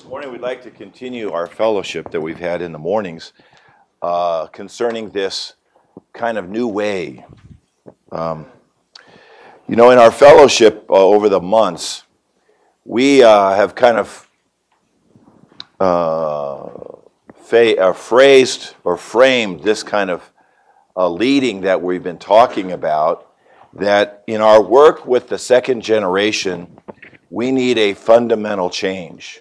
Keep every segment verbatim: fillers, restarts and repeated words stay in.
morning we'd like to continue our fellowship that we've had in the mornings uh, concerning this kind of new way. Um, you know, in our fellowship uh, over the months, we uh, have kind of uh, fa- uh, phrased or framed this kind of uh, leading that we've been talking about, that in our work with the second generation, we need a fundamental change.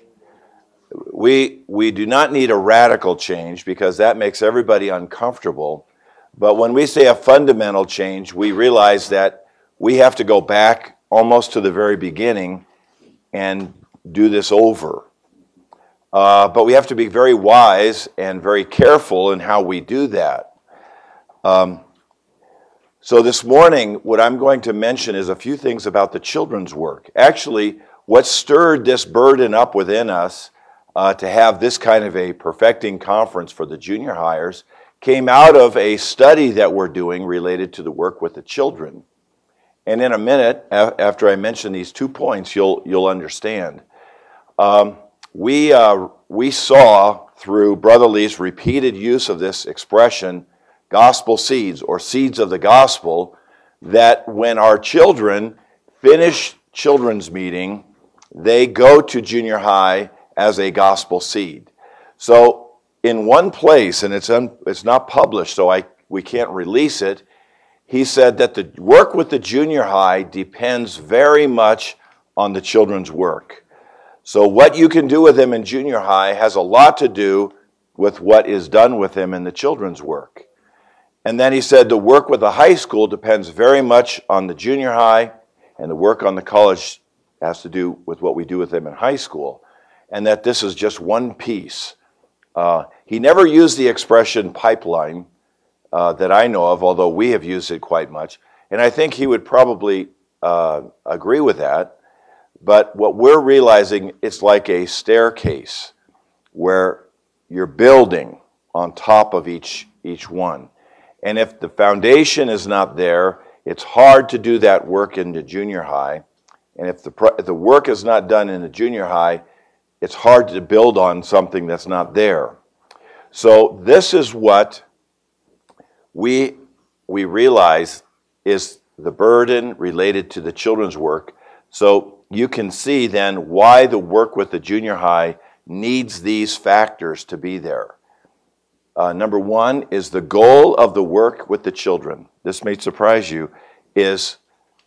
We we do not need a radical change because that makes everybody uncomfortable. But when we say a fundamental change, we realize that we have to go back almost to the very beginning and do this over. Uh, but we have to be very wise and very careful in how we do that. Um, so this morning, what I'm going to mention is a few things about the children's work. Actually, what stirred this burden up within us Uh, to have this kind of a perfecting conference for the junior hires came out of a study that we're doing related to the work with the children. And in a minute, a- after I mention these two points, you'll you'll understand. Um, we uh, we saw through Brother Lee's repeated use of this expression, gospel seeds or seeds of the gospel, that when our children finish children's meeting, they go to junior high as a gospel seed. So in one place, and it's un, it's not published, so I we can't release it, he said that the work with the junior high depends very much on the children's work. So what you can do with them in junior high has a lot to do with what is done with them in the children's work. And then he said the work with the high school depends very much on the junior high, and the work on the college has to do with what we do with them in high school. And that this is just one piece. Uh, he never used the expression pipeline uh, that I know of, although we have used it quite much. And I think he would probably uh, agree with that. But what we're realizing, it's like a staircase where you're building on top of each, each one. And if the foundation is not there, it's hard to do that work in the junior high. And if the, if the work is not done in the junior high, it's hard to build on something that's not there. So this is what we we realize is the burden related to the children's work. So you can see then why the work with the junior high needs these factors to be there. Uh, number one is the goal of the work with the children. This may surprise you, is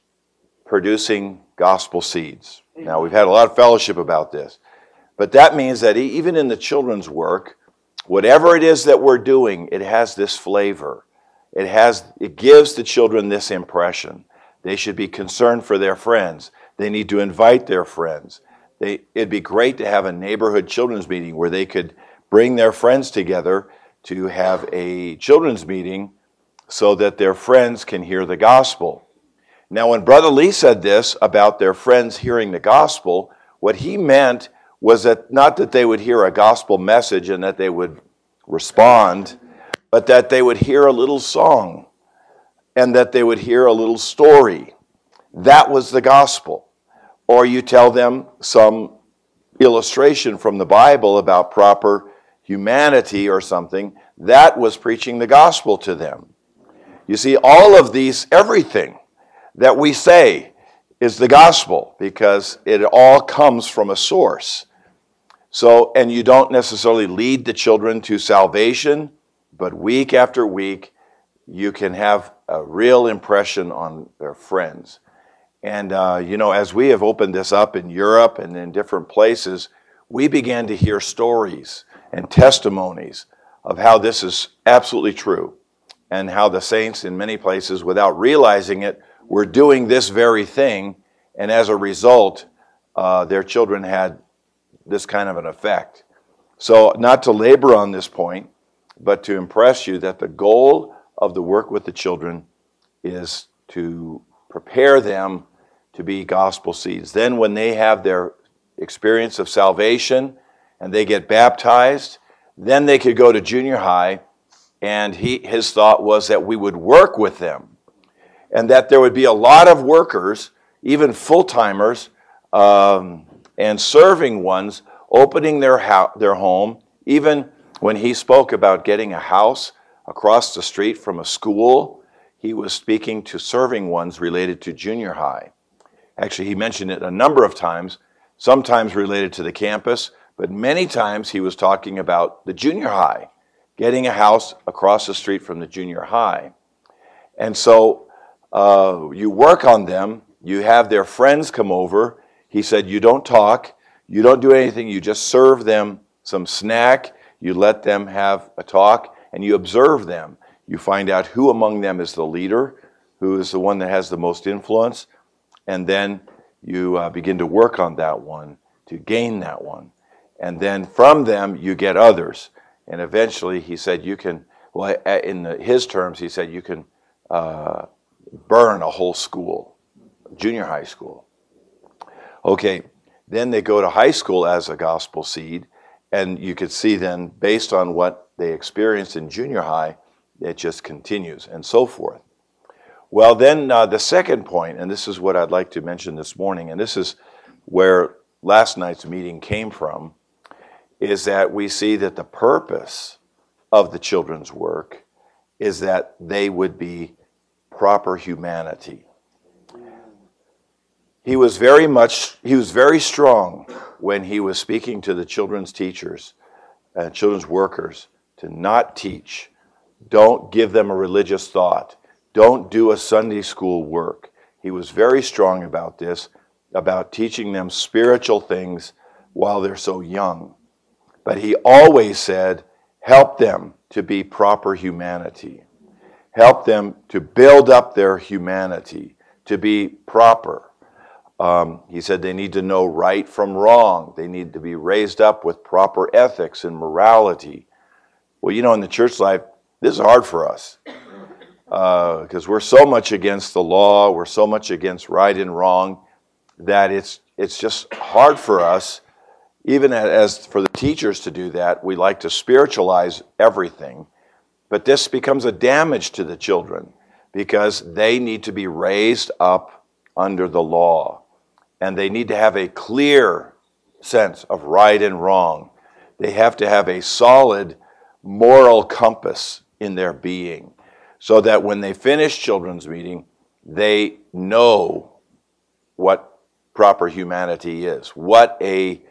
producing gospel seeds. Now, we've had a lot of fellowship about this. But that means that even in the children's work, whatever it is that we're doing, it has this flavor. It has, it gives the children this impression. They should be concerned for their friends. They need to invite their friends. They, it'd be great to have a neighborhood children's meeting where they could bring their friends together to have a children's meeting so that their friends can hear the gospel. Now, when Brother Lee said this about their friends hearing the gospel, what he meant was that not that they would hear a gospel message and that they would respond, but that they would hear a little song and that they would hear a little story. That was the gospel. Or you tell them some illustration from the Bible about proper humanity or something. That was preaching the gospel to them. You see, all of these, everything that we say is the gospel because it all comes from a source. So, and you don't necessarily lead the children to salvation, but week after week, you can have a real impression on their friends. And, uh, you know, as we have opened this up in Europe and in different places, we began to hear stories and testimonies of how this is absolutely true and how the saints in many places, without realizing it, were doing this very thing. And as a result, uh, their children had this kind of an effect. So not to labor on this point, but to impress you that the goal of the work with the children is to prepare them to be gospel seeds. Then when they have their experience of salvation and they get baptized, then they could go to junior high, and he, his thought was that we would work with them and that there would be a lot of workers, even full-timers, um, and serving ones opening their, ho- their home. Even when he spoke about getting a house across the street from a school, he was speaking to serving ones related to junior high. Actually, he mentioned it a number of times, sometimes related to the campus, but many times he was talking about the junior high, getting a house across the street from the junior high. And so uh, you work on them, you have their friends come over. He said, you don't talk, you don't do anything, you just serve them some snack, you let them have a talk, and you observe them. You find out who among them is the leader, who is the one that has the most influence, and then you uh, begin to work on that one to gain that one. And then from them, you get others. And eventually, he said, you can, well, in the, his terms, he said, you can uh, burn a whole school, junior high school. Okay, then they go to high school as a gospel seed, and you could see then, based on what they experienced in junior high, it just continues, and so forth. Well, then uh, the second point, and this is what I'd like to mention this morning, and this is where last night's meeting came from, is that we see that the purpose of the children's work is that they would be proper humanity. He was very much, he was very strong when he was speaking to the children's teachers and children's workers to not teach. Don't give them a religious thought. Don't do a Sunday school work. He was very strong about this, about teaching them spiritual things while they're so young. But he always said, help them to be proper humanity. Help them to build up their humanity, to be proper. Um, he said they need to know right from wrong. They need to be raised up with proper ethics and morality. Well, you know, in the church life, this is hard for us because uh, we're so much against the law, we're so much against right and wrong, that it's it's just hard for us, even as for the teachers to do that. We like to spiritualize everything, but this becomes a damage to the children because they need to be raised up under the law, and they need to have a clear sense of right and wrong. They have to have a solid moral compass in their being, so that when they finish children's meeting, they know what proper humanity is, what a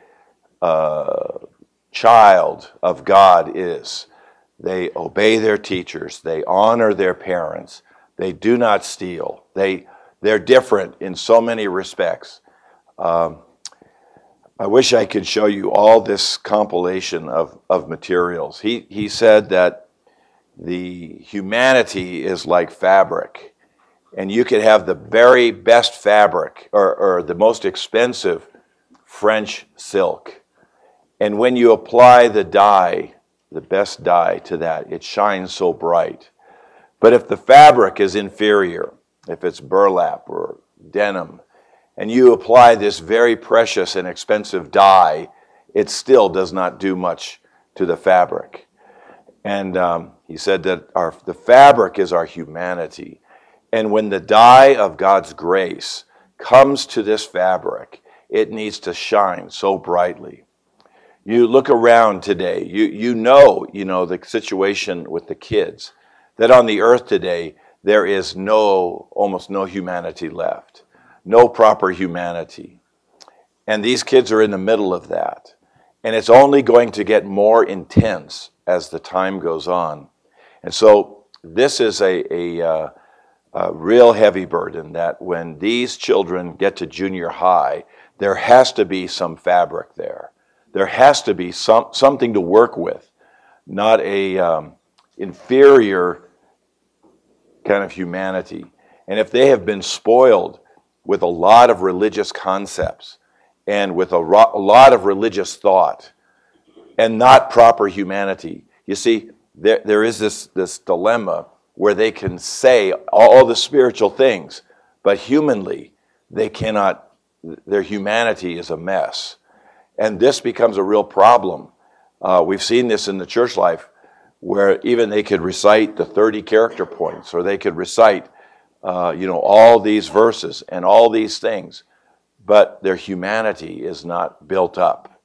uh, child of God is. They obey their teachers, they honor their parents, they do not steal. They, they're different in so many respects. Um, I wish I could show you all this compilation of, of materials. He, he said that the humanity is like fabric, and you could have the very best fabric or, or the most expensive French silk. And when you apply the dye, the best dye to that, it shines so bright. But if the fabric is inferior, if it's burlap or denim, and you apply this very precious and expensive dye, it still does not do much to the fabric. And um, he said that our, the fabric is our humanity. And when the dye of God's grace comes to this fabric, it needs to shine so brightly. You look around today, you, you know, you know, the situation with the kids, that on the earth today, there is no, almost no humanity left, no proper humanity. And these kids are in the middle of that. And it's only going to get more intense as the time goes on. And so this is a, a, uh, a real heavy burden, that when these children get to junior high, there has to be some fabric there. There has to be some, something to work with, not a um, inferior kind of humanity. And if they have been spoiled with a lot of religious concepts and with a, ro- a lot of religious thought and not proper humanity, you see, there, there is this, this dilemma where they can say all the spiritual things, but humanly, they cannot, their humanity is a mess. And this becomes a real problem. Uh, we've seen this in the church life, where even they could recite the thirty character points, or they could recite, uh, you know, all these verses and all these things, but their humanity is not built up.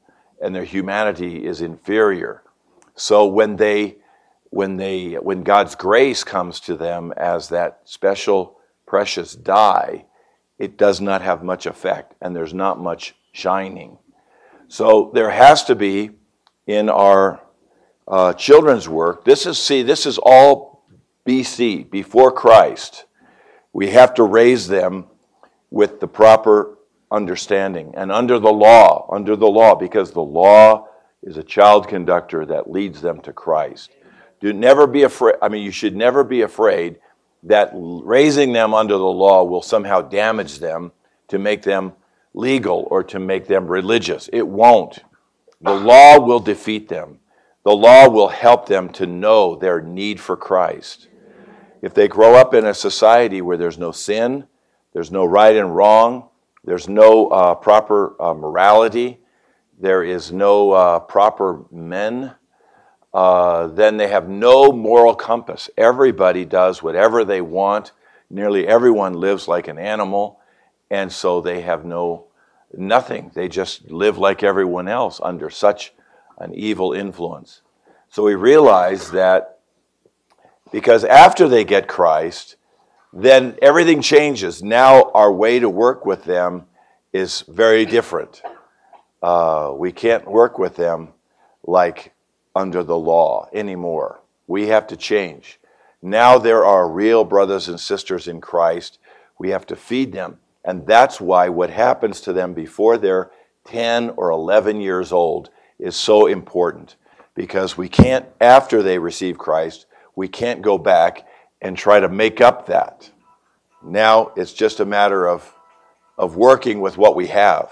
and their humanity is inferior. So when they, when they, when God's grace comes to them as that special, precious dye, it does not have much effect, and there's not much shining. So there has to be in our uh, children's work. This is see, this is all B C, before Christ. We have to raise them with the proper understanding and under the law, under the law, because the law is a child conductor that leads them to Christ. Do never be afraid. I mean, you should never be afraid that raising them under the law will somehow damage them to make them legal or to make them religious. It won't. The law will defeat them. The law will help them to know their need for Christ. If they grow up in a society where there's no sin, there's no right and wrong, there's no uh, proper uh, morality, there is no uh, proper men, uh, then they have no moral compass. Everybody does whatever they want. Nearly everyone lives like an animal, and so they have no nothing. They just live like everyone else under such an evil influence. So we realize that because after they get Christ, then everything changes. Now our way to work with them is very different. Uh, we can't work with them like under the law anymore. We have to change. Now there are real brothers and sisters in Christ. We have to feed them. And that's why what happens to them before they're ten or eleven years old is so important. Because we can't, after they receive Christ, we can't go back and try to make up that. Now it's just a matter of, of working with what we have.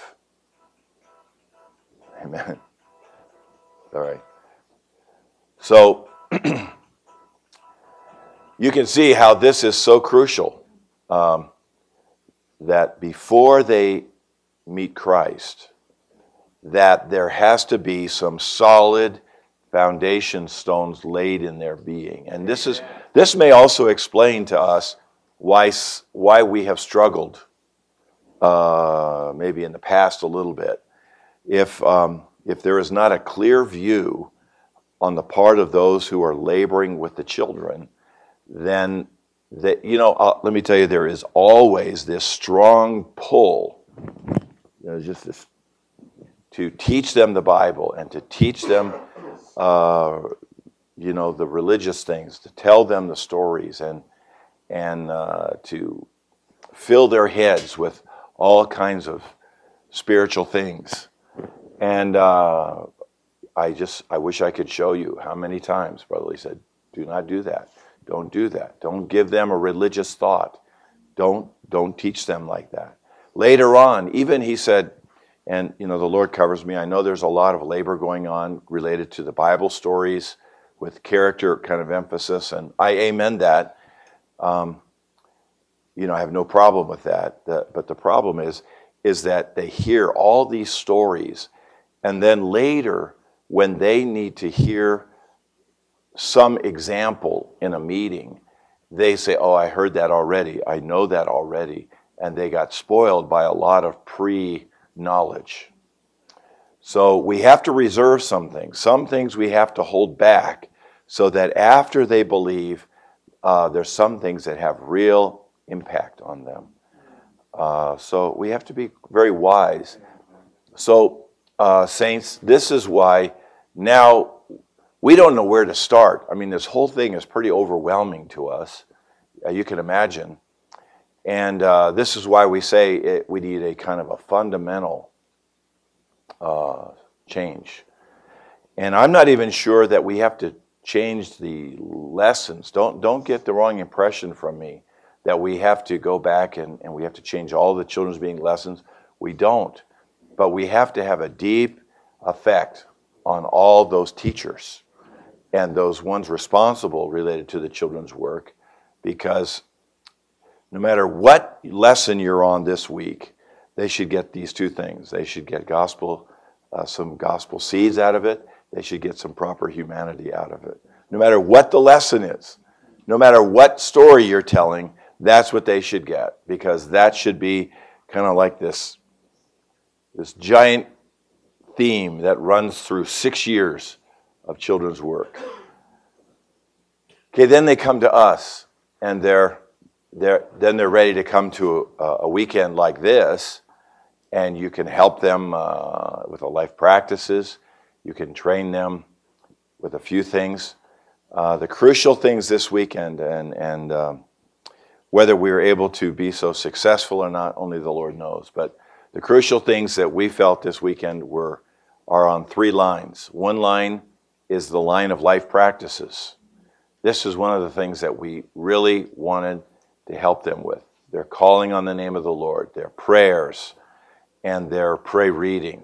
Amen. All right. So you can see how this is so crucial, um, that before they meet Christ, that there has to be some solid foundation stones laid in their being. And this is this may also explain to us why why we have struggled uh, maybe in the past a little bit. If um, if there is not a clear view on the part of those who are laboring with the children, then that you know uh, let me tell you, there is always this strong pull, you know, just this, to teach them the Bible and to teach them uh, you know the religious things, to tell them the stories, and and uh, to fill their heads with all kinds of spiritual things. And uh, I just, I wish I could show you how many times Brother Lee said, do not do that. Don't do that. Don't give them a religious thought. Don't, don't teach them like that. Later on, even he said, and you know, the Lord covers me, I know there's a lot of labor going on related to the Bible stories with character kind of emphasis, and I amen that. Um, you know, I have no problem with that. The, but the problem is, is that they hear all these stories, and then later, when they need to hear some example in a meeting, they say, oh, I heard that already. I know that already. And they got spoiled by a lot of pre-knowledge. So we have to reserve some things. Some things we have to hold back so that after they believe, uh, there's some things that have real impact on them. Uh, so we have to be very wise. So, uh, saints, this is why now we don't know where to start. I mean, this whole thing is pretty overwhelming to us. Uh, you can imagine. And uh, this is why we say it, we need a kind of a fundamental uh, change. And I'm not even sure that we have to change the lessons. Don't, don't get the wrong impression from me that we have to go back and, and we have to change all the children's being lessons. We don't. But we have to have a deep effect on all those teachers and those ones responsible related to the children's work, because no matter what lesson you're on this week, they should get these two things. They should get gospel, uh, some gospel seeds out of it. They should get some proper humanity out of it. No matter what the lesson is, no matter what story you're telling, that's what they should get, because that should be kind of like this, this giant theme that runs through six years of children's work. Okay, then they come to us, and they're, they're then they're ready to come to a, a weekend like this, and you can help them uh, with the life practices. You can train them with a few things. Uh, the crucial things this weekend, and, and um, whether we were able to be so successful or not, only the Lord knows. But the crucial things that we felt this weekend were are on three lines. One line is the line of life practices. This is one of the things that we really wanted to help them with. Their calling on the name of the Lord, their prayers, and their pray reading.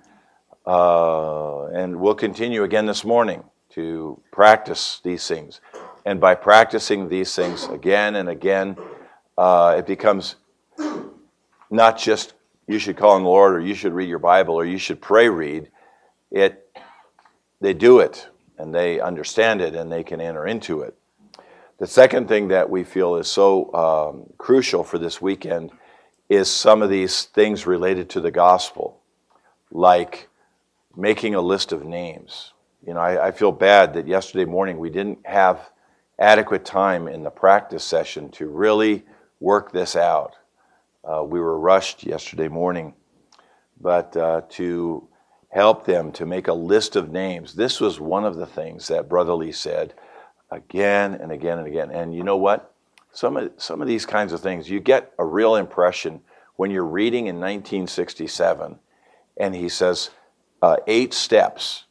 Uh, and we'll continue again this morning to practice these things. And by practicing these things again and again, uh, it becomes not just you should call on the Lord, or you should read your Bible, or you should pray read. It, they do it, and they understand it, and they can enter into it. The second thing that we feel is so um, crucial for this weekend is some of these things related to the gospel, like making a list of names. You know, I, I feel bad that yesterday morning we didn't have adequate time in the practice session to really work this out. Uh, we were rushed yesterday morning, but uh, to help them to make a list of names. This was one of the things that Brother Lee said again and again and again. And you know what? Some of, some of these kinds of things, you get a real impression when you're reading in nineteen sixty-seven, and he says, uh, eight steps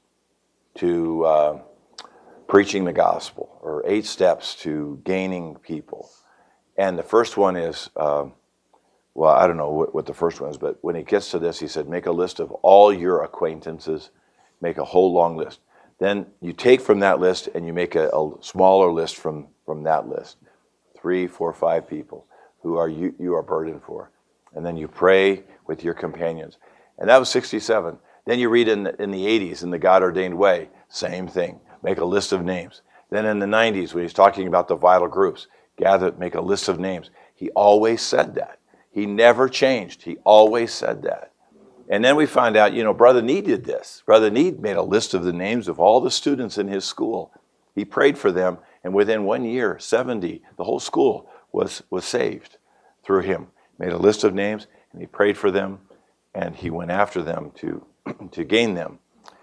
to uh, preaching the gospel, or eight steps to gaining people. And the first one is, uh, well, I don't know what, what the first one is, but when he gets to this, he said, make a list of all your acquaintances, make a whole long list. Then you take from that list and you make a, a smaller list from, from that list. Three, four, five people who are you, you are burdened for. And then you pray with your companions. And that was sixty-seven. Then you read in the, in the eighties, in the God-ordained way, same thing. Make a list of names. Then in the nineties, when he's talking about the vital groups, gather, make a list of names. He always said that. He never changed. He always said that. And then we find out, you know, Brother Need did this. Brother Need made a list of the names of all the students in his school. He prayed for them, and within one year, seventy, the whole school was, was saved through him. Made a list of names, and he prayed for them, and he went after them to, to gain them.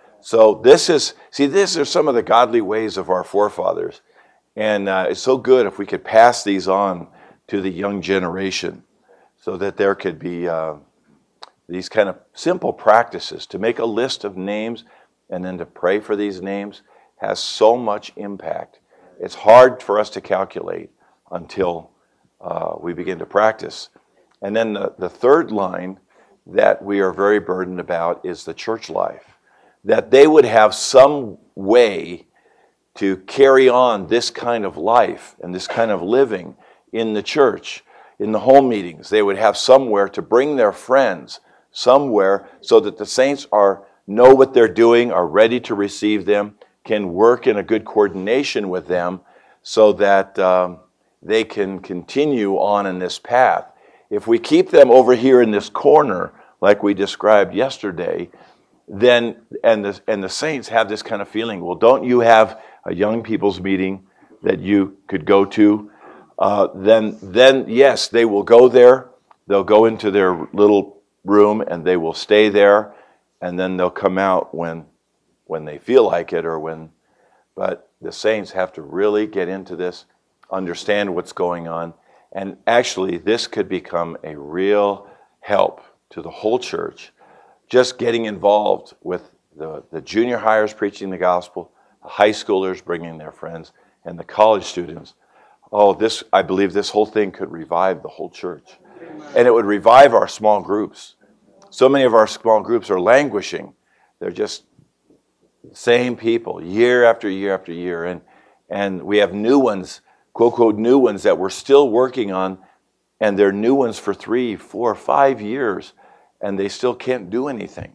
So this is, see, these are some of the godly ways of our forefathers. And uh, it's so good if we could pass these on to the young generation, so that there could be uh, these kind of simple practices. To make a list of names and then to pray for these names has so much impact. It's hard for us to calculate until uh, we begin to practice. And then the, the third line that we are very burdened about is the church life. That they would have some way to carry on this kind of life and this kind of living in the church. In the home meetings, they would have somewhere to bring their friends, somewhere, so that the saints are know what they're doing, are ready to receive them, can work in a good coordination with them, so that um, they can continue on in this path. If we keep them over here in this corner, like we described yesterday, then and the and the saints have this kind of feeling. Well, don't you have a young people's meeting that you could go to? Uh, then, then yes, they will go there. They'll go into their little room and they will stay there, and then they'll come out when, when they feel like it, or when. But the saints have to really get into this, understand what's going on, and actually, this could become a real help to the whole church. Just getting involved with the, the junior hires preaching the gospel, the high schoolers bringing their friends, and the college students. Oh, this, I believe this whole thing could revive the whole church. And it would revive our small groups. So many of our small groups are languishing. They're just the same people, year after year after year. And, and we have new ones, quote, quote, new ones that we're still working on. And they're new ones for three, four, five years. And they still can't do anything.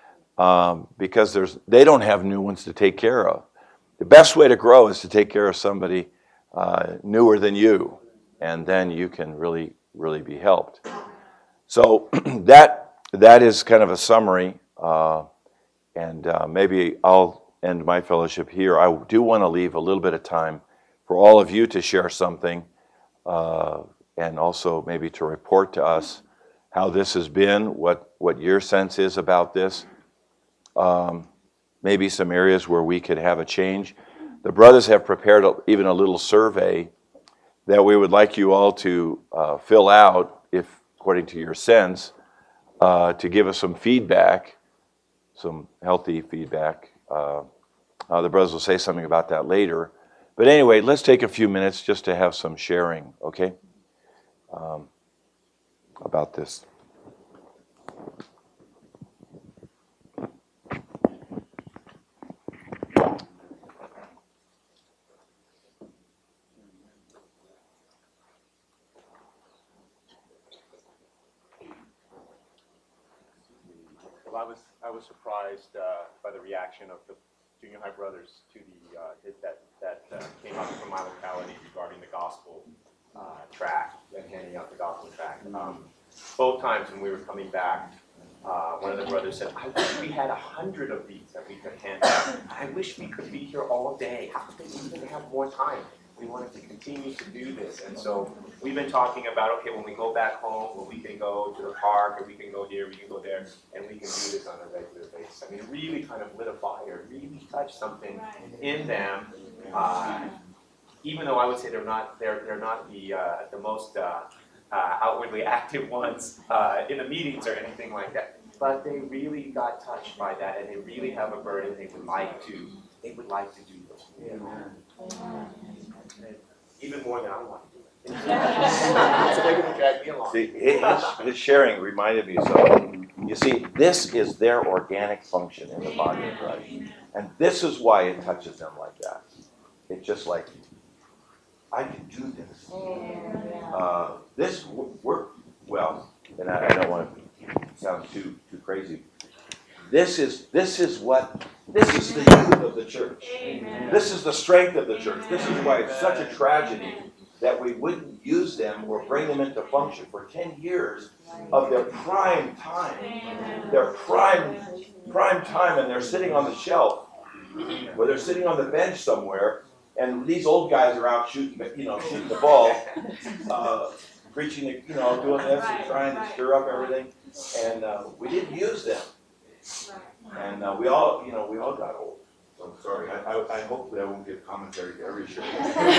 Um, because there's they don't have new ones to take care of. The best way to grow is to take care of somebody Uh, newer than you, and then you can really, really be helped. So that that is kind of a summary, uh, And uh, maybe I'll end my fellowship here. I do want to leave a little bit of time for all of you to share something, uh, and also maybe to report to us how this has been, what, what your sense is about this, um, maybe some areas where we could have a change. The brothers have prepared a, even a little survey that we would like you all to uh, fill out, if according to your sense, uh, to give us some feedback, some healthy feedback. Uh, uh, the brothers will say something about that later. But anyway, let's take a few minutes just to have some sharing, okay, um, about this. Well, I was I was surprised uh, by the reaction of the junior high brothers to the uh, that that uh, came up from my locality regarding the gospel uh, tract and handing out the gospel tract. Um, both times when we were coming back, uh, one of the brothers said, "I wish we had a hundred of these that we could hand out. I wish we could be here all day. How could we even have more time? We wanted to continue to do this." And so we've been talking about, okay, when we go back home, when we can go to the park, or we can go here, we can go there, and we can do this on a regular basis. I mean, it really kind of lit a fire, really touched something in them. Uh, even though I would say they're not, they're they're not the uh, the most uh, uh, outwardly active ones uh, in the meetings or anything like that, but they really got touched by that, and they really have a burden. They would like to, they would like to do this. Yeah. Even more than I want to do it. So they're going to drag me along. See, his, his sharing reminded me of something. You see, this is their organic function in the body of Christ. And this is why it touches them like that. It's just like, I can do this. Uh, this work, well, and I, I don't want to sound too too crazy. This is this is what this is the youth of the church. This is the strength of the church. This is why it's such a tragedy that we wouldn't use them or bring them into function for ten years of their prime time. Their prime prime time, and they're sitting on the shelf, or they're sitting on the bench somewhere, and these old guys are out shooting, you know, shooting the ball, uh, preaching, you know, doing this and trying to stir up everything, and uh, we didn't use them, and uh, we all, you know, we all got old. So sorry, I, I, I hope that I won't give commentary to every show.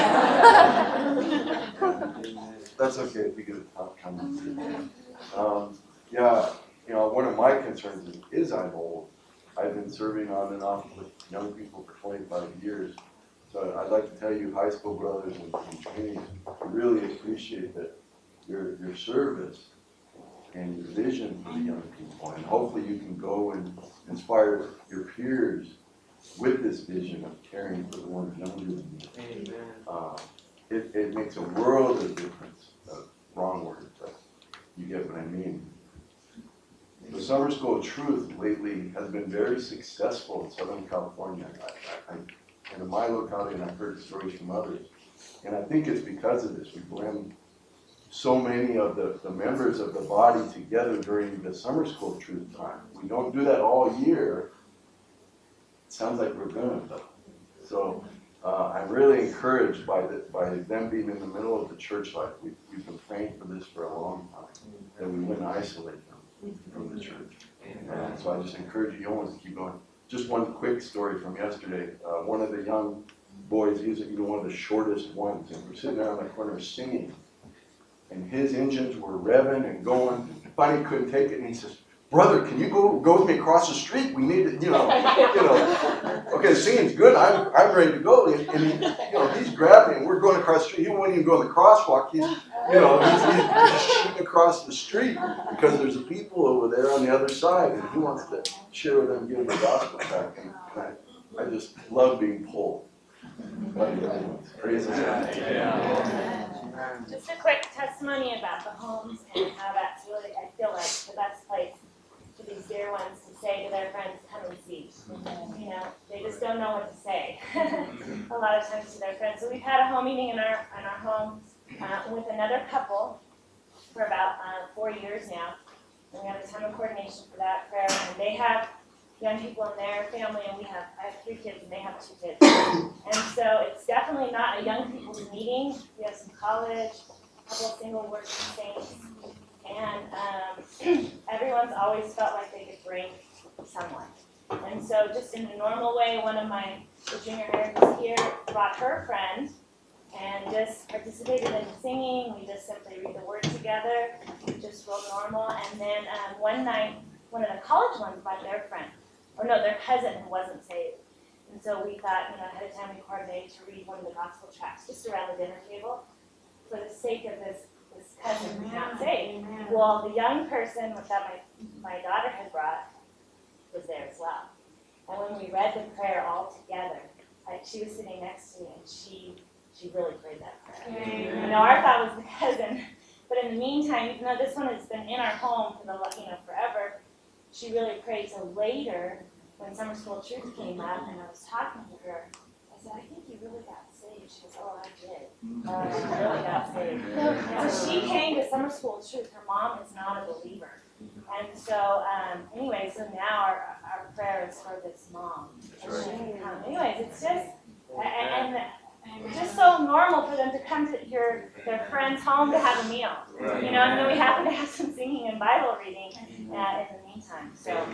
That's okay if we get a top commentary. Um, yeah, you know, one of my concerns is, is I'm old. I've been serving on and off with young people for twenty-five years. So I'd like to tell you, high school brothers and, and trainees, I really appreciate that your your service and your vision for the young people. And hopefully you can go and inspire your peers with this vision of caring for the ones younger than you. Uh, it, it makes a world of difference. Uh, wrong word, but you get what I mean. The Summer School of Truth lately has been very successful in Southern California. I, I, and in my locality, and I've heard stories from others. And I think it's because of this. We blend so many of the, the members of the body together during the Summer School of Truth time. We don't do that all year. It sounds like we're gonna, though. So uh, I'm really encouraged by the, by them being in the middle of the church life. We've, we've been praying for this for a long time, that we wouldn't isolate them from the church. And so I just encourage you always to keep going. Just one quick story from yesterday. Uh, one of the young boys, he was even one of the shortest ones, and we're sitting there on the corner singing. And his engines were revving and going. Finally, couldn't take it, and he says, "Brother, can you go go with me across the street? We need it, you know, you know." Okay, the singing's good. I'm I'm ready to go. And, and he, you know, he's grabbing, and we're going across the street. He won't even go in the crosswalk. He's, you know, he's, he's just shooting across the street because there's people over there on the other side, and he wants to share with them, give them the gospel back. And I, I just love being pulled. Praise God. Just a quick testimony about the homes and how that's really, I feel like, the best place for these dear ones to say to their friends, "Come and see." You know, they just don't know what to say a lot of times to their friends. So we've had a home meeting in our in our homes uh, with another couple for about uh, four years now. And we have a ton of coordination for that prayer. And they have young people in their family, and we have, I have three kids and they have two kids. And so it's definitely not a young people's meeting. We have some college, a couple of single working saints, and um, everyone's always felt like they could bring someone. And so just in a normal way, one of my the junior hires here brought her friend and just participated in the singing. We just simply read the word together, just real normal. And then um, one night, one of the college ones brought their friend, or no, their cousin who wasn't saved. And so we thought, you know, ahead of time we coordinated to read one of the gospel tracts just around the dinner table for the sake of this, this cousin who's not saved. Well, the young person that my, my daughter had brought was there as well. And when we read the prayer all together, I, she was sitting next to me, and she she really prayed that prayer. Amen. You know, our thought was the cousin, but in the meantime, even though this one has been in our home for the you know forever, she really prayed. So later, when Summer School of Truth came up, and I was talking to her, I said, "I think you really got saved." She goes, "Oh, I did. Uh, I really got saved." And so she came to Summer School of Truth. Her mom is not a believer. And so, um, anyway, so now our, our prayer is for this mom. And she can come. Anyways, it's just, and, and just so normal for them to come to your their friend's home to have a meal. You know, and then we happen to have some singing and Bible reading uh, in the meantime. So.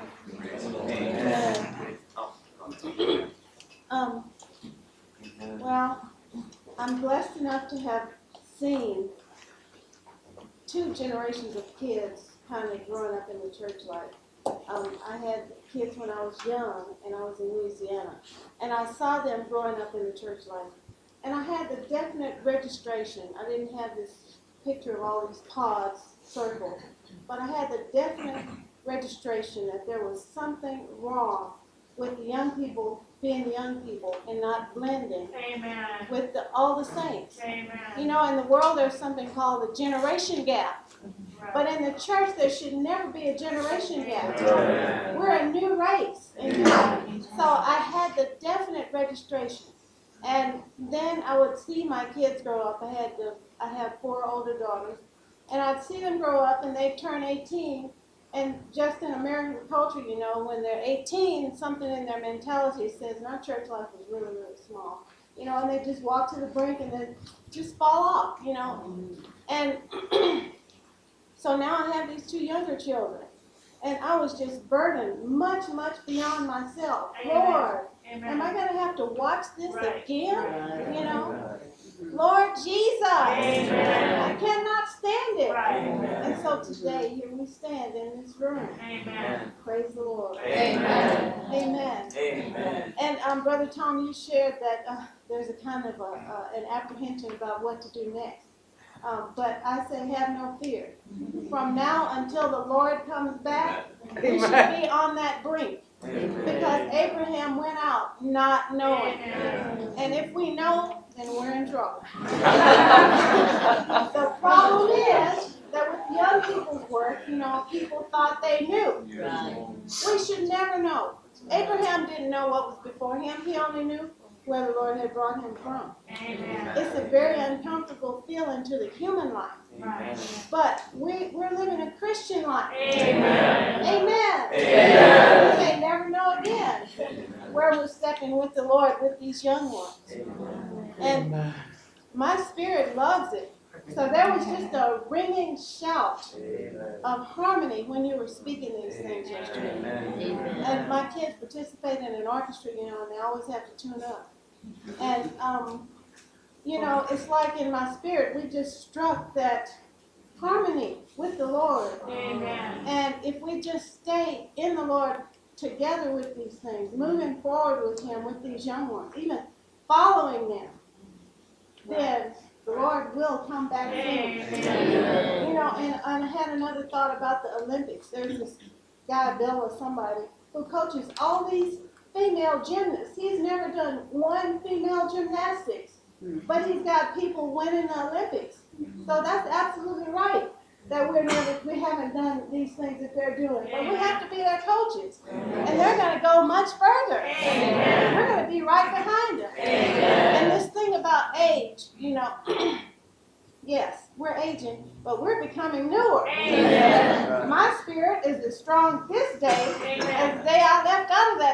Um, well, I'm blessed enough to have seen two generations of kids kind of growing up in the church life. Um, I had kids when I was young, and I was in Louisiana, and I saw them growing up in the church life. And I had the definite registration. I didn't have this picture of all these pods circled, but I had the definite registration that there was something wrong with the young people being young people and not blending Amen. with the, all the saints. Amen. You know, in the world there's something called the generation gap. But in the church, there should never be a generation gap. Right. We're a new race. And so I had the definite registration. And then I would see my kids grow up. I had the, I have four older daughters. And I'd see them grow up, and they'd turn eighteen. And just in American culture, you know, when they're eighteen, something in their mentality says, my church life was really, really small. You know, and they just walk to the brink and then just fall off, you know. And so now I have these two younger children, and I was just burdened much, much beyond myself. Amen. Lord, Amen. am I going to have to watch this Right. again? Right. You know? Lord Jesus, Amen. I cannot stand it. Right. And so today, here we stand in this room. Amen. Praise the Lord. Amen. Amen. Amen. And um, Brother Tom, you shared that uh, there's a kind of a, uh, an apprehension about what to do next. Um, but I say have no fear. From now until the Lord comes back, we should be on that brink. Because Abraham went out not knowing. And if we know, then we're in trouble. The problem is that with young people's work, you know, people thought they knew. We should never know. Abraham didn't know what was before him. He only knew where the Lord had brought him from. Amen. It's a very uncomfortable feeling to the human life. Right. But we, we're living a Christian life. Amen. Amen. Amen. We may never know again where we're stepping with the Lord with these young ones. And my spirit loves it. So there was just a ringing shout of harmony when you were speaking these things yesterday. And my kids participate in an orchestra, you know, and they always have to tune up. And, um, you know, it's like in my spirit, we just struck that harmony with the Lord. Amen. And if we just stay in the Lord together with these things, moving forward with Him, with these young ones, even following them, then the Lord will come back soon. Amen. You know, and, and I had another thought about the Olympics. There's this guy, Bill or somebody, who coaches all these female gymnasts. He's never done one female gymnastics, but he's got people winning the Olympics. So that's absolutely right that we're never, we haven't done these things that they're doing. But we have to be their coaches, and they're going to go much further. Amen. We're going to be right behind them. And this thing about age, you know, yes, we're aging, but we're becoming newer. Amen. My spirit is as strong this day Amen. as the day I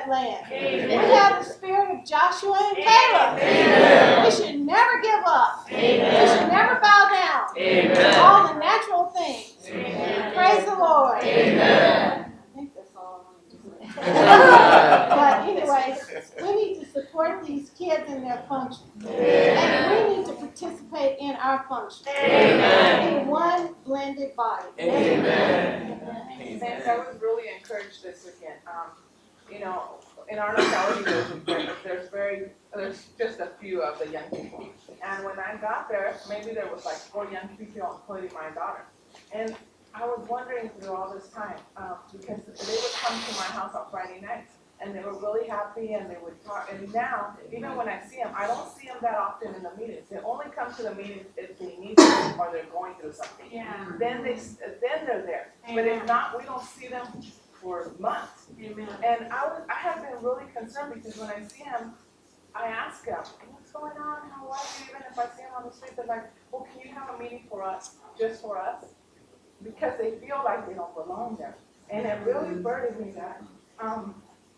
that land. Amen. We have the spirit of Joshua and Caleb. Amen. We should never give up. Amen. We should never bow down. Amen. All the natural things. Amen. Praise the Lord. Amen. I think that's all I want to say. But anyways, we need to support these kids in their function. And we need to participate in our function. Amen. In one blended body. Amen. Thanks, I was really encouraged this weekend. Um, you know, in our locality, there's, there's very, there's just a few of the young people. And when I got there, maybe there was like four young people, including my daughter. And I was wondering through all this time, um, because they would come to my house on Friday nights, and they were really happy, and they would talk. And now, even when I see them, I don't see them that often in the meetings. They only come to the meetings if they need to or they're going through something. Yeah. Then they, then they're there. But if not, we don't see them for months. Amen. And I was, I have been really concerned because when I see him, I ask him, what's going on? How are you? Even if I see him on the street, they're like, well, can you have a meeting for us, just for us? Because they feel like they don't belong there. And it really burdened me that um,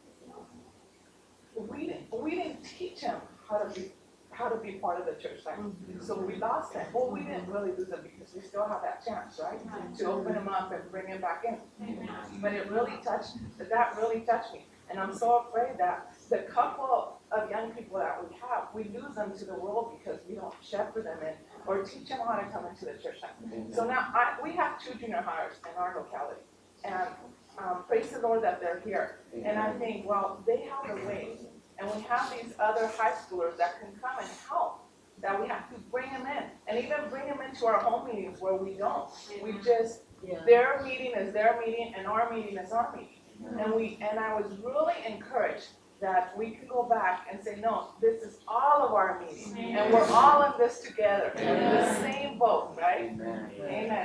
we didn't, we didn't teach him how to be how to be part of the church. Like, so we lost him. Well, we didn't really lose him because we still have that chance, right? To open him up and bring him back in. But it really touched, that really touched me. And I'm so afraid that the couple of young people that we have, we lose them to the world because we don't shepherd them in or teach them how to come into the church. So now I, we have two junior hires in our locality. And um, praise the Lord that they're here. And I think, well, they have a way. And we have these other high schoolers that can come and help, that we have to bring them in. And even bring them into our home meetings where we don't. We just, their meeting is their meeting and our meeting is our meeting. And we, and I was really encouraged that we can go back and say, no, this is all of our meetings. And we're all in this together. We're in the same boat, right? Amen. Amen.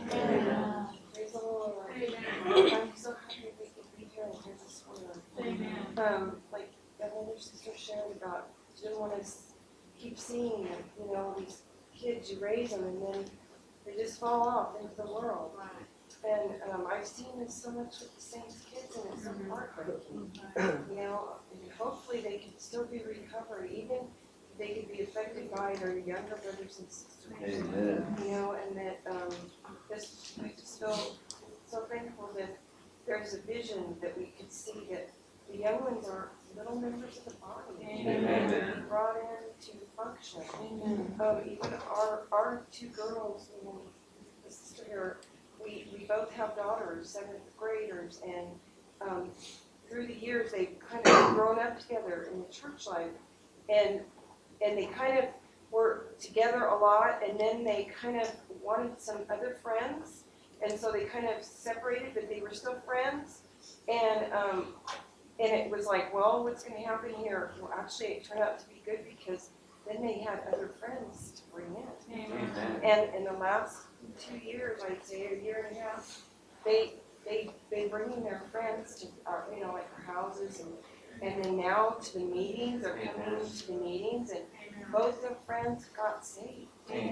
Amen. Praise the Lord. Amen. I'm so happy we could be here and hear this word. Amen. Um, like another sister shared about, she didn't want to keep seeing, you know, these kids, you raise them and then they just fall off into the world. And um, I've seen this so much with the Saints kids, and it's so heartbreaking. You know, and hopefully they can still be recovered, even if they could be affected by their younger brothers and sisters. Amen. You know, and that um, just I just feel so thankful that there's a vision that we could see that the young ones are little members of the body, Amen. and to be brought in to function. Amen. Um, even our our two girls, you know, the sister here. We, we both have daughters, seventh graders, and um, through the years they've kind of grown up together in the church life, and and they kind of were together a lot, and then they kind of wanted some other friends, and so they kind of separated, but they were still friends, and um, and it was like, well, what's going to happen here? Well, actually, it turned out to be good because then they had other friends to bring in, Amen. and in the last two years, I'd say a year and a half, they they they bringing their friends to our, you know, like our houses, and and then now to the meetings. They're coming to the meetings, and both their friends got saved.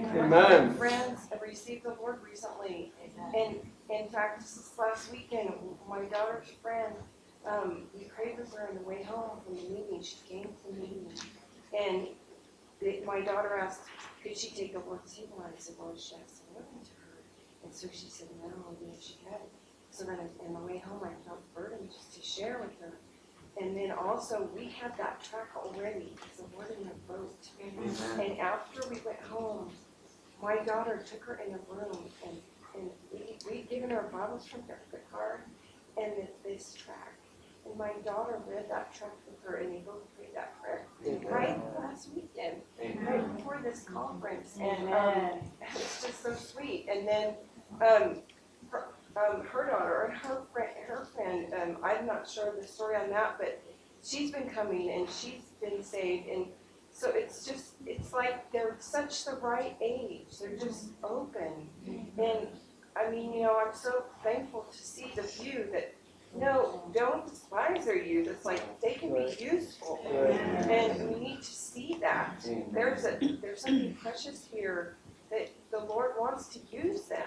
Amen. Friends have received the Lord recently, and in fact, this last weekend, my daughter's friend, um, we prayed with her on the way home from the meeting. She came to the meeting, and the, my daughter asked, could she take the Lord's table? And I said, well, she has to listen to her. And so she said, no, and she had it. So then on the way home, I felt burdened just to share with her. And then also, we had that track already. It's the Lord in the boat. Amen. And after we went home, my daughter took her in a room, and, and we, we'd given her Bibles from the card and this track. And my daughter read that track with her, and they both prayed that prayer right last weekend, right before this conference. And um, it's just so sweet. And then um, her, um, her daughter and her friend, her friend um, I'm not sure the story on that, but she's been coming and she's been saved. And so it's just, it's like they're such the right age. They're just open. And I mean, you know, I'm so thankful to see the view that, no, don't despise their youth. It's like they can be useful, and we need to see that. There's a there's something precious here that the Lord wants to use them.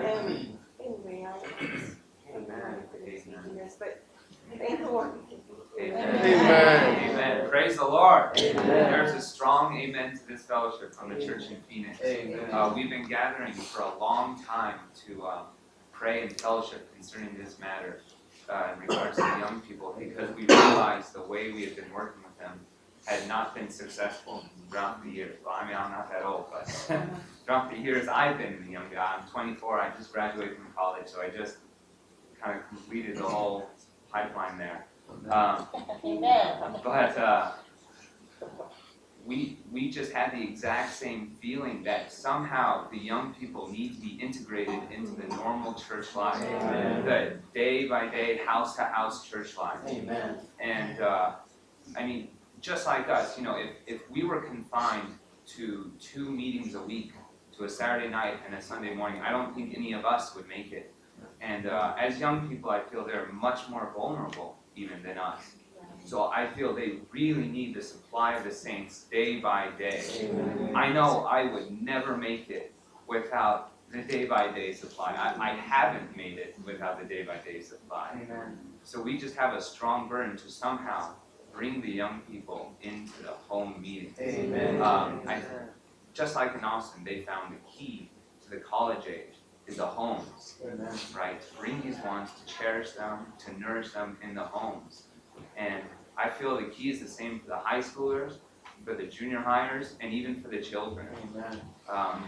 And anyway, I I'm sorry for speaking this, but thank the Lord we can be Amen. Amen. Amen. Praise the Lord. Amen. There's a strong amen to this fellowship from the church in Phoenix. Amen. Uh, we've been gathering for a long time to uh, pray and fellowship concerning this matter uh, in regards to the young people, because we realized the way we had been working with them had not been successful throughout the years. Well, I mean, I'm not that old, but throughout the years I've been in the young guy. I'm twenty-four. I just graduated from college, so I just kind of completed the whole pipeline there. Um, but uh, we we just had the exact same feeling that somehow the young people need to be integrated into the normal church life, Amen. the day by day, house to house church life. Amen. And uh, I mean, just like us, you know, if if we were confined to two meetings a week, to a Saturday night and a Sunday morning, I don't think any of us would make it. And uh, as young people, I feel they're much more vulnerable even than us. So I feel they really need the supply of the saints day by day. Amen. I know I would never make it without the day by day supply. I, I haven't made it without the day by day supply. Amen. So we just have a strong burden to somehow bring the young people into the home meeting. Amen. Um, I, just like in Austin, they found the key to the college age is the homes, Amen. right? To bring these ones, to cherish them, to nourish them in the homes. And I feel the key is the same for the high schoolers, for the junior hires, and even for the children. Amen. Um,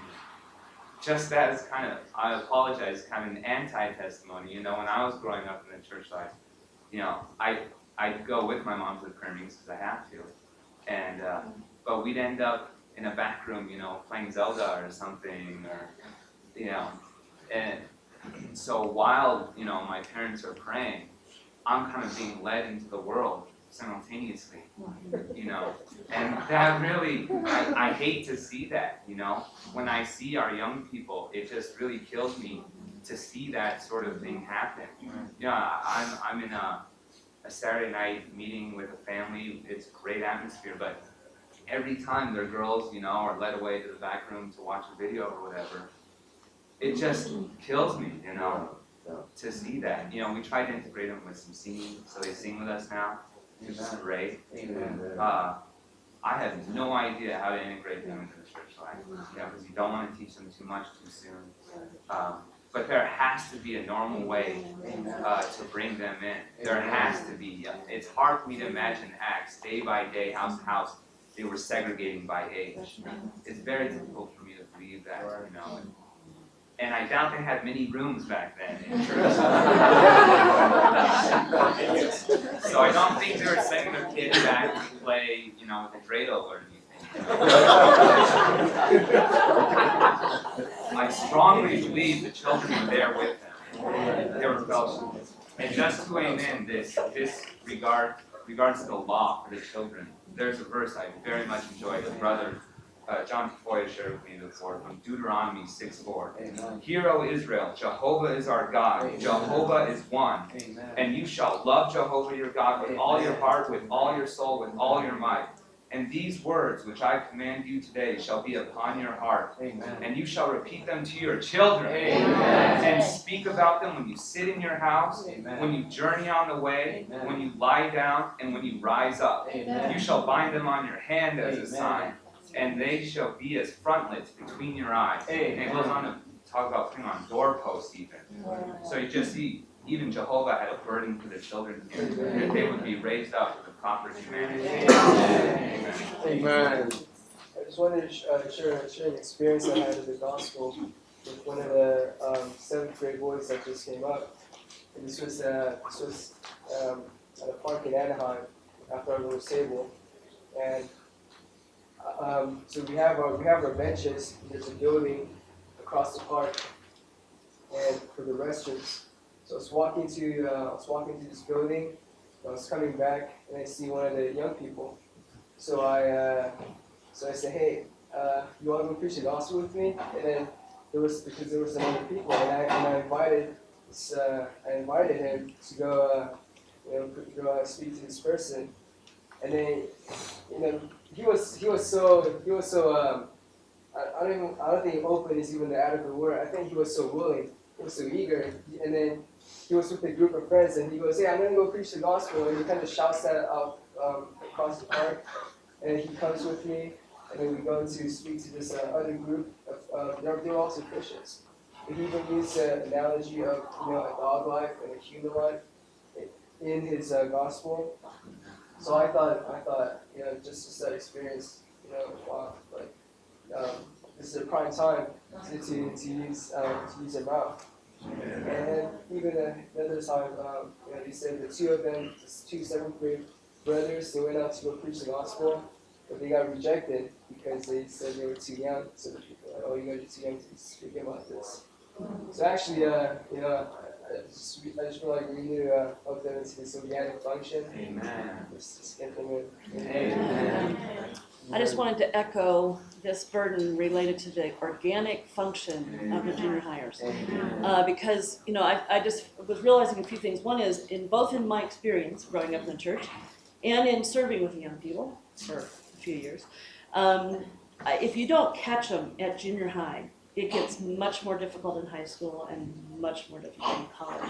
just as kind of, I apologize, kind of an anti-testimony. You know, when I was growing up in the church life, you know, I, I'd go with my mom to the prayer meetings because I have to. And, uh, but we'd end up in a back room, you know, playing Zelda or something, or, you know. And so while, you know, my parents are praying, I'm kind of being led into the world simultaneously, you know. And that really, I, I hate to see that, you know. When I see our young people, it just really kills me to see that sort of thing happen. You know, I'm, I'm in a, a Saturday night meeting with a family. It's a great atmosphere, but every time their girls, you know, are led away to the back room to watch a video or whatever, it just kills me, you know, to see that. You know, we try to integrate them with some singing, so they sing with us now, which is great. Amen. Uh, I have no idea how to integrate them into the church life, you know, because you don't want to teach them too much too soon. Um, but there has to be a normal way uh, to bring them in. There has to be. It's hard for me to imagine Acts, day by day, house to house, they were segregating by age. It's very difficult for me to believe that, you know. And, and I doubt they had many rooms back then in church. So I don't think they were sending their kids back to play, you know, with a dreidel or anything. I strongly believe the children were there with them. They were fellowship. And just to amen this, this regard, regards to the law for the children, there's a verse I very much enjoy. The brother uh, John Foy shared with me before from Deuteronomy six four. Hear, O Israel, Jehovah is our God. Amen. Jehovah is one. Amen. And you shall love Jehovah your God with Amen. All your heart, with all your soul, with all your might. And these words which I command you today shall be upon your heart. Amen. And you shall repeat them to your children. Amen. And speak about them when you sit in your house, Amen. When you journey on the way, Amen. When you lie down, and when you rise up. Amen. You shall bind them on your hand as Amen. A sign, and they shall be as frontlets between your eyes. Amen. And it goes on to talk about putting on doorposts even. Amen. So you just see, even Jehovah had a burden for the children here, that they would be raised up with the proper humanity. Amen. Amen. I just wanted to uh, share, share an experience I had with the gospel with one of the um, seventh grade boys that just came up. And this was, uh, this was um, at a park in Anaheim after our little stable. And um, so we have our we have our benches. There's a building across the park, and for the restrooms. So I was walking to uh, I was walking to this building. I was coming back, and I see one of the young people. So I uh, so I said, "Hey, uh, you want to go preach the gospel with me?" And then there was because there were some other people, and I and I invited this, uh, I invited him to go uh, you know go uh, speak to this person, and then you know he was he was so he was so um, I, I don't even I don't think open is even the adequate word. I think he was so willing, he was so eager, and then he was with a group of friends, and he goes, "Hey, I'm gonna go preach the gospel," and he kind of shouts that out um, across the park, and he comes with me, and then we go to speak to this uh, other group of, uh, they're, they're also Christians. And he even used the analogy of, you know, a dog life and a human life in his uh, gospel. So I thought, I thought, you know, just, just that experience, you know, wow, like, um, this is a prime time to, to, to use um, to use their mouth. And then even another time, um, you know, they said the two of them, two seventh grade brothers, they went out to go preach the gospel, but they got rejected because they said they were too young. So the people were like, "Oh, you guys are too young to speak about this." So actually, uh, you know, I just, I just feel like we need to uh, help them into this organic function. Amen. Just, just get them in. Amen. I just wanted to echo this burden related to the organic function of the junior hires. Uh, because, you know, I, I just was realizing a few things. One is, in both in my experience growing up in the church and in serving with young people for a few years, um, I- if you don't catch them at junior high, it gets much more difficult in high school and much more difficult in college.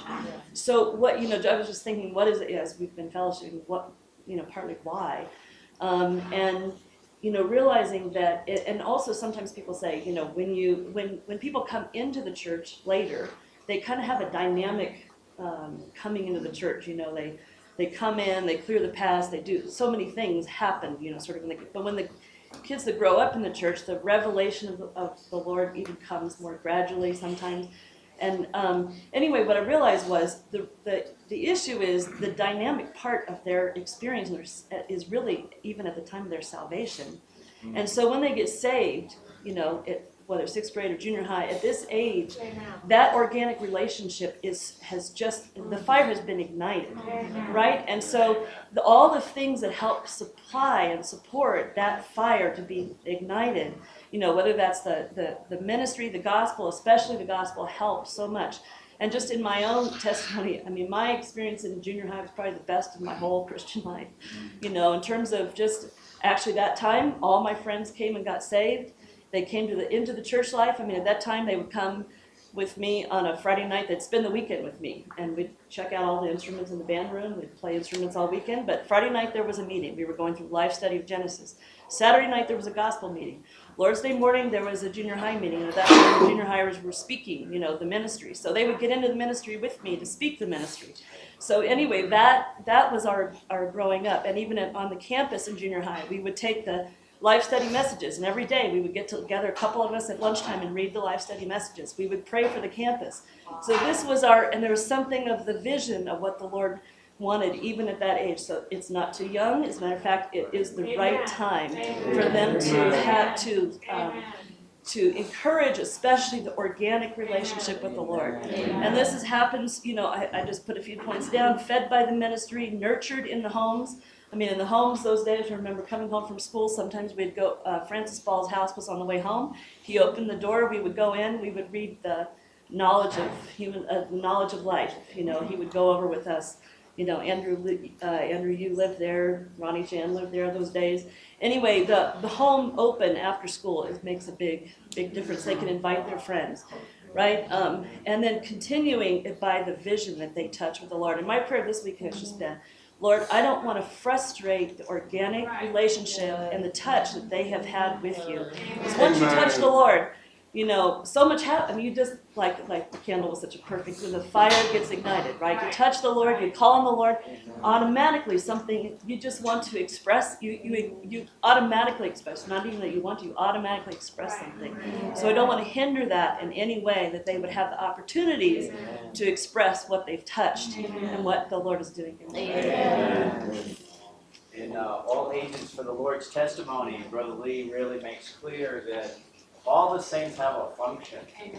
So what, you know, I was just thinking, what is it, as we've been fellowshipping, what, you know, partly why? Um, and, you know, realizing that, it, and also sometimes people say, you know, when you, when, when people come into the church later, they kind of have a dynamic um, coming into the church, you know, they, they come in, they clear the past, they do, so many things happen, you know, sort of, when they, but when the kids that grow up in the church, the revelation of the, of the Lord even comes more gradually sometimes. And um, anyway, what I realized was the, the the issue is the dynamic part of their experience is really even at the time of their salvation. And so when they get saved, you know, it, whether sixth grade or junior high, at this age, that organic relationship is has just, the fire has been ignited, right? And so the, all the things that help supply and support that fire to be ignited, you know, whether that's the, the, the ministry, the gospel, especially the gospel, helps so much. And just in my own testimony, I mean, my experience in junior high was probably the best of my whole Christian life, you know, in terms of just, actually that time, all my friends came and got saved. They came to the into the church life. I mean, at that time, they would come with me on a Friday night. They'd spend the weekend with me, and we'd check out all the instruments in the band room. We'd play instruments all weekend. But Friday night, there was a meeting. We were going through life study of Genesis. Saturday night, there was a gospel meeting. Lord's Day morning, there was a junior high meeting. And at that time, the junior hires were speaking, you know, the ministry. So they would get into the ministry with me to speak the ministry. So anyway, that that was our, our growing up. And even at, on the campus in junior high, we would take the life study messages, and every day we would get together, a couple of us at lunchtime, and read the life study messages. We would pray for the campus. So this was our, and there was something of the vision of what the Lord wanted even at that age. So it's not too young. As a matter of fact, it is the right time for them to have to um, to encourage, especially the organic relationship with the Lord. And this is, happens, you know, I, I just put a few points down, fed by the ministry, nurtured in the homes. I mean, in the homes those days, I remember coming home from school, sometimes we'd go, uh, Francis Ball's house was on the way home. He opened the door, we would go in, we would read the knowledge of human, uh, knowledge of life. You know, he would go over with us. You know, Andrew, uh, Andrew, you lived there, Ronnie Jan lived there those days. Anyway, the, the home open after school, it makes a big, big difference. They can invite their friends, right? Um, and then continuing it by the vision that they touch with the Lord. And my prayer this week has just been, Lord, I don't want to frustrate the organic relationship and the touch that they have had with you. Because once you touch the Lord, you know, so much happens. I mean, you just, like, like the candle was such a perfect, when the fire gets ignited, right? You touch the Lord, you call on the Lord, automatically something, you just want to express, you, you, you automatically express, not even that you want to, you automatically express something. So I don't want to hinder that in any way, that they would have the opportunities to express what they've touched and what the Lord is doing in their life. In uh, All Agents for the Lord's Testimony, Brother Lee really makes clear that all the saints have a function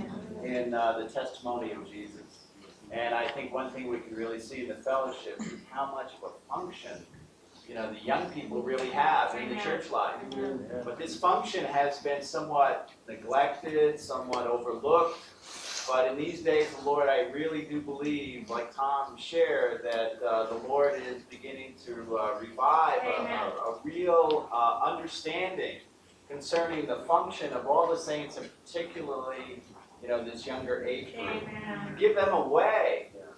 in uh, the testimony of Jesus. And I think one thing we can really see in the fellowship is how much of a function, you know, the young people really have in the church life. But this function has been somewhat neglected, somewhat overlooked. But in these days, the Lord, I really do believe, like Tom shared, that uh, the Lord is beginning to uh, revive a, a, a real uh, understanding concerning the function of all the saints, and particularly, you know, this younger age group. Give them a way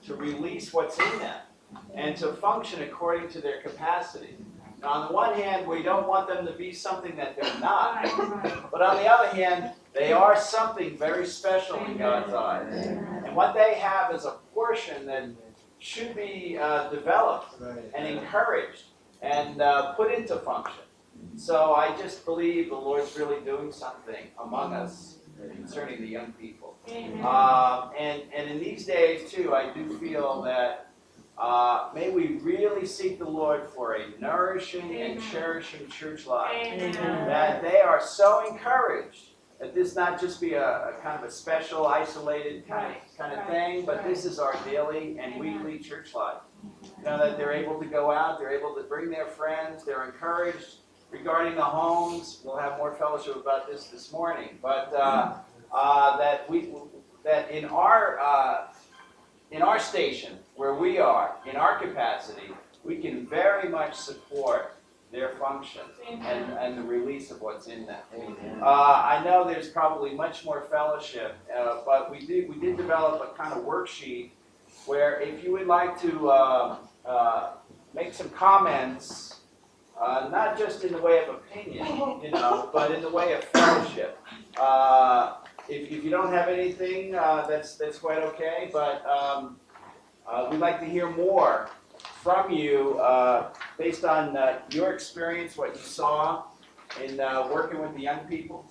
to release what's in them and to function according to their capacity. Now, on the one hand, we don't want them to be something that they're not, but on the other hand, they are something very special in God's eyes. And what they have is a portion that should be uh, developed and encouraged and uh, put into function. So I just believe the Lord's really doing something among us concerning the young people. Um, and, and in these days, too, I do feel that uh, may we really seek the Lord for a nourishing and cherishing church life. That they are so encouraged that this not just be a, a kind of a special, isolated kind of, kind of thing, but this is our daily and weekly church life. You know, that they're able to go out, they're able to bring their friends, they're encouraged. Regarding the homes, we'll have more fellowship about this this morning, but uh, uh, that we that in our uh, in our station where we are, in our capacity, we can very much support their function and, and the release of what's in them. Uh, I know there's probably much more fellowship, uh, but we did we did develop a kind of worksheet where if you would like to uh, uh, make some comments. Uh, not just in the way of opinion, you know, but in the way of fellowship. Uh, if, if you don't have anything, uh, that's that's quite okay. But um, uh, we'd like to hear more from you uh, based on uh, your experience, what you saw in uh, working with the young people.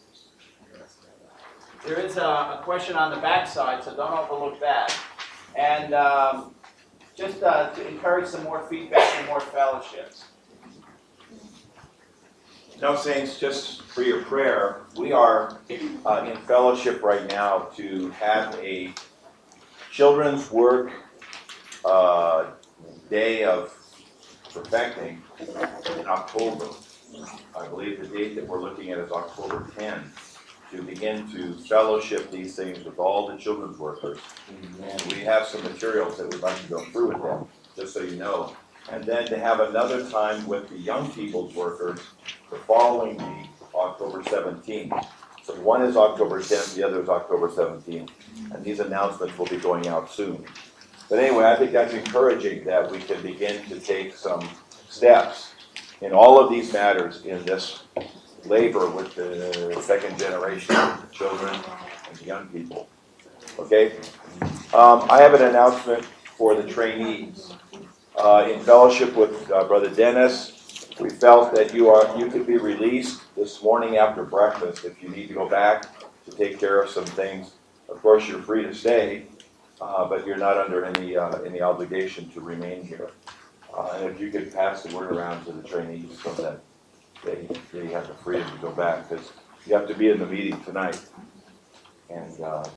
There is a, a question on the backside, so don't overlook that. And um, just uh, to encourage some more feedback and more fellowships. No, Saints, just for your prayer, we are uh, in fellowship right now to have a children's work uh, day of perfecting in October. I believe the date that we're looking at is October tenth, to begin to fellowship these things with all the children's workers. And we have some materials that we'd like to go through with them, just so you know. And then to have another time with the young people's workers the following week, October seventeenth. So one is October tenth, the other is October seventeenth. And these announcements will be going out soon. But anyway, I think that's encouraging that we can begin to take some steps in all of these matters in this labor with the second generation children and the young people. Okay? Um, I have an announcement for the trainees. Uh, in fellowship with uh, Brother Dennis, we felt that you are you could be released this morning after breakfast if you need to go back to take care of some things. Of course, you're free to stay, uh, but you're not under any uh, any obligation to remain here. Uh, and if you could pass the word around to the trainees so that they they have the freedom to go back, because you have to be in the meeting tonight. And uh,